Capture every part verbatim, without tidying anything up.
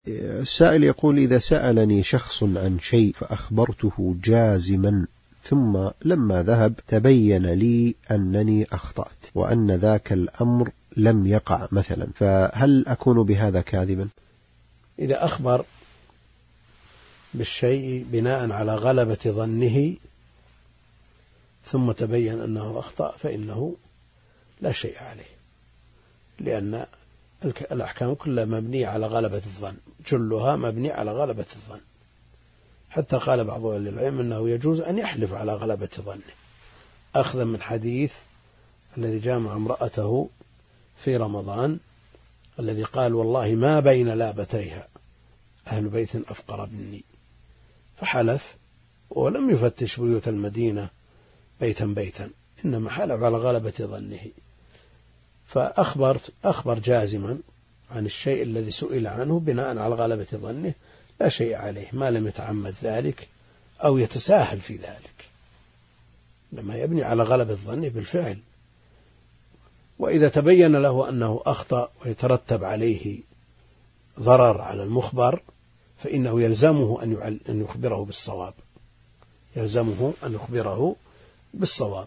السائل يقول: إذا سألني شخص عن شيء فأخبرته جازما، ثم لما ذهب تبين لي أنني أخطأت وأن ذاك الأمر لم يقع مثلا، فهل أكون بهذا كاذبا؟ إذا أخبر بالشيء بناء على غلبة ظنه ثم تبين أنه أخطأ فإنه لا شيء عليه، لأن الأحكام كلها مبنية على غلبة الظن، جلها مبنية على غلبة الظن. حتى قال بعض أهل العلم أنه يجوز أن يحلف على غلبة ظنه، أخذا من حديث الذي جامع امرأته في رمضان الذي قال: والله ما بين لابتيها أهل بيت أفقر مني، فحلف ولم يفتش بيوت المدينة بيتا بيتا، إنما حلف على غلبة ظنه، فأخبر أخبر جازما عن الشيء الذي سئل عنه بناء على غلبة ظنه، لا شيء عليه ما لم يتعمد ذلك أو يتساهل في ذلك، لما يبني على غلبة ظنه بالفعل. وإذا تبين له أنه أخطأ ويترتب عليه ضرر على المخبر فإنه يلزمه أن يخبره بالصواب، يلزمه أن يخبره بالصواب.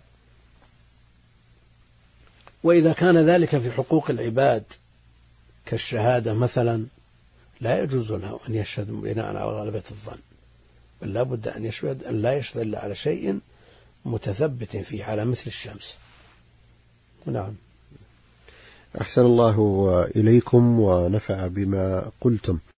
وإذا كان ذلك في حقوق العباد كالشهادة مثلا لا يجوز له أن يشهد بناء على غلبة الظن، بل لا بد أن يشهد أن لا يشهد إلا على شيء متثبت فيه على مثل الشمس. نعم. أحسن الله إليكم ونفع بما قلتم.